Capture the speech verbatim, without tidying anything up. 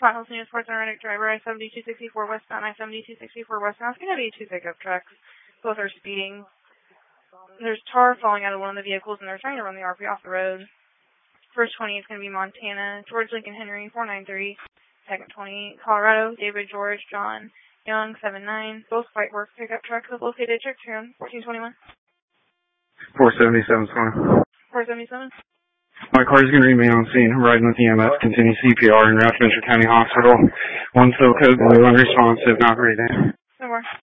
Files News, Sports and Reddick driver, I seventy-two sixty-four westbound, I seventy-two sixty-four westbound. It's going to be two pickup trucks. Both are speeding. There's tar falling out of one of the vehicles, and they're trying to run the R P off the road. First twenty is going to be Montana, George Lincoln Henry, four nine three. Second twenty, Colorado, David George, John Young, seven nine. Both white work pickup trucks located at Church fourteen twenty-one. four seventy-seven, sorry. four seventy-seven. My car is going to remain on scene. Riding with E M S. Continue C P R in Route to Venture County Hospital. One cell code, only one responsive. Not reading. No more.